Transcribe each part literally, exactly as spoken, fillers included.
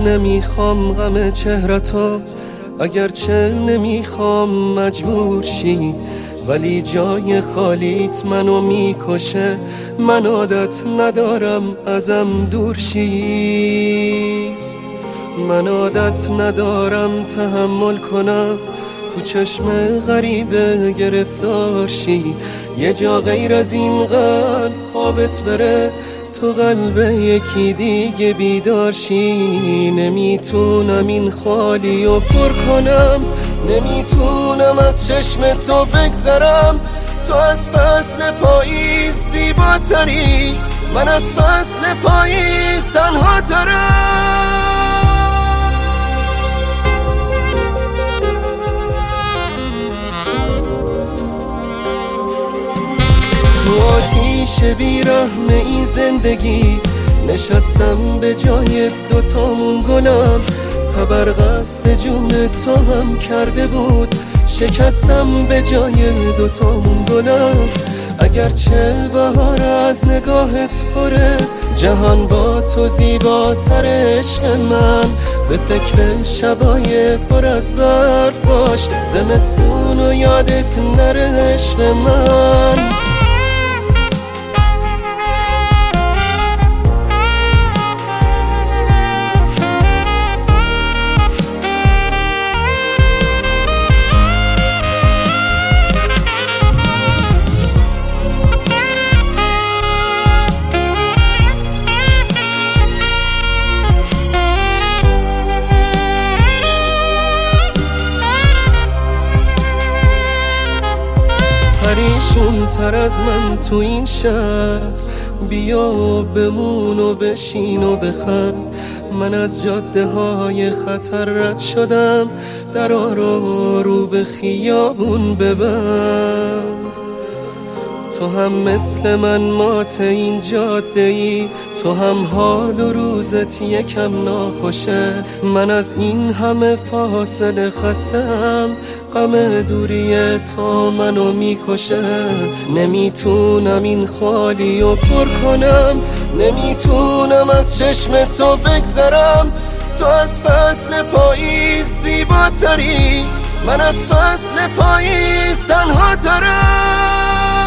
نمیخوام غم چهرتو، اگرچه نمیخوام مجبور شی، ولی جای خالیت منو میکشه. من عادت ندارم ازم دور شی، من عادت ندارم تحمل کنم تو چشم غریبه گرفتار شی. یه جا غیر از این قلب خوابت بره، تو قلب یکی دیگه بیدار شی. نمیتونم این خالی رو پر کنم، نمیتونم از چشم تو بگذرم. تو از فصل پاییز زیباتری، من از فصل پاییز تنها ترم. تو آتیش بیرحم این زندگی نشستم به جای دوتامون گلم. تبرقصد جون تو هم کرده بود، شکستم به جای دوتامون گلم. اگرچه بهار از نگاهت پره، جهان با تو زیباتر عشق من. به فکر شبای پر از برف باش، زمستون و یادت نره عشق من. پریشون تر از من تو این شهر، بیا و بمون و بشین و بخند. من از جاده های خطر رد شدم، درا رو رو به خیابون ببند. تو هم مثل من مات این جاده ای، تو هم حال و روزت یکم ناخوشه. من از این همه فاصله خستم، غم دوری تو منو میکشه. نمیتونم این خالی رو پر کنم، نمیتونم از چشم تو بگذرم. تو از فصل پاییز زیباتری، من از فصل پاییز تنها ترم.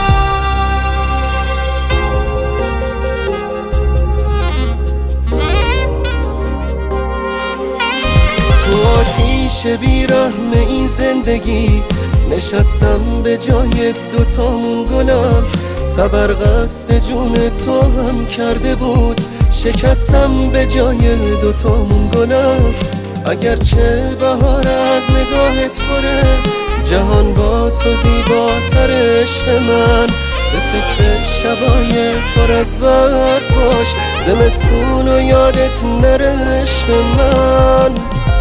تو آتیش بیرحم این زندگی نشستم به جای دوتامون گلم. تبرقصد جون تو هم کرده بود، شکستم به جای دوتامون گلم. اگرچه بهار از نگاهت پره، جهان با تو زیباتر عشق من. به فکر شبای پر از برف باش، زمستون و یادت نره عشق من.